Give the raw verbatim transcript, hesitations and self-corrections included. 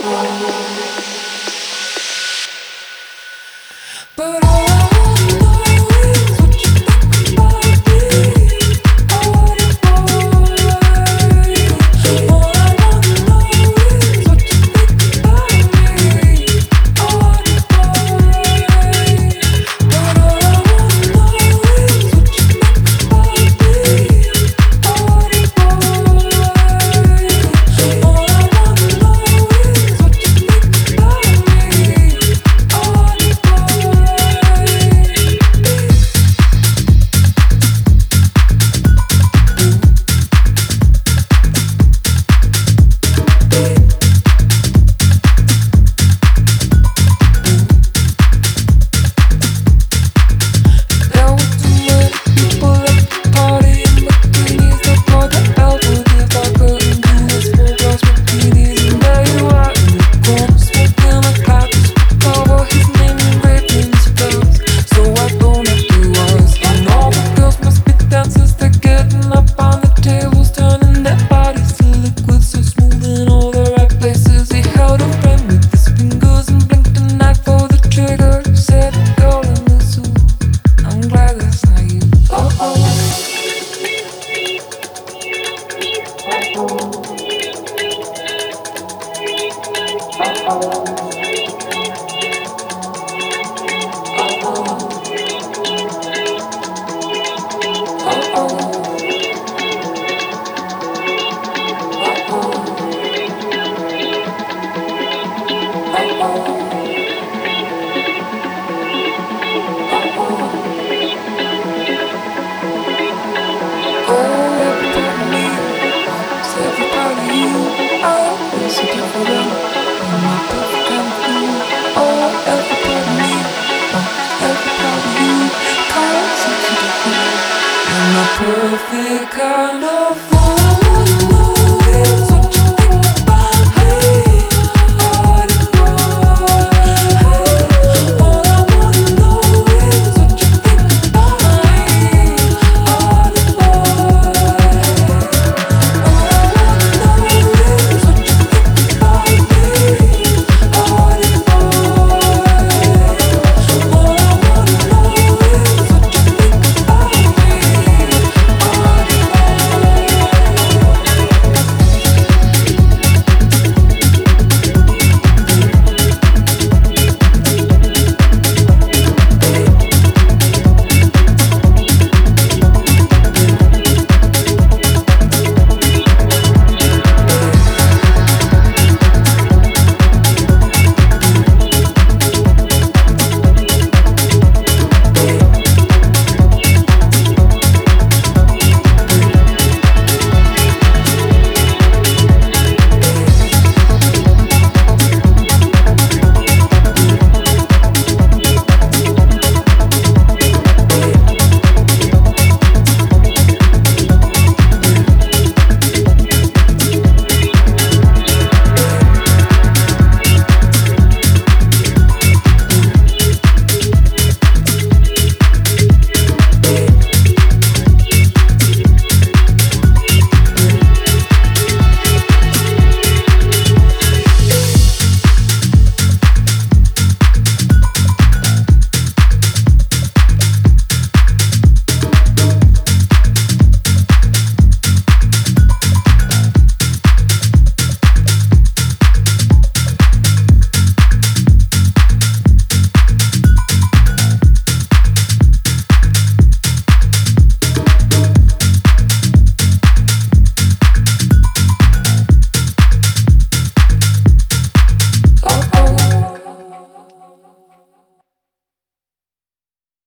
But all I wanna know is what you think about me. I wanna for you. All I wanna know is what you think about me. I wanna for you. But all I wanna know is what you think about me. I wanna for you. All I wanna know is what you think about me. I wanna for you. There were too many people at the party in bikinis. They poured the alcohol, the vodka and Guinness. Full glass martinis, and there you are in the corner, smoking a pipe. Cover his name engraved in his clothes, so I don't have to ask. And all the girls must be dancers. They're getting up on the tables, turning their bodies to liquid, so smooth in all the right places. He held a frame with his fingers and blinked a knife for the trigger. Said, "Girl in the suit, I'm glad that's not you." Oh oh, oh, every part of me, it's every part of you. Oh, it's so different. You're my perfect kind of fool. Oh, every part of me, oh, every part of you. 'Cause it's so different. You're my perfect kind of fool.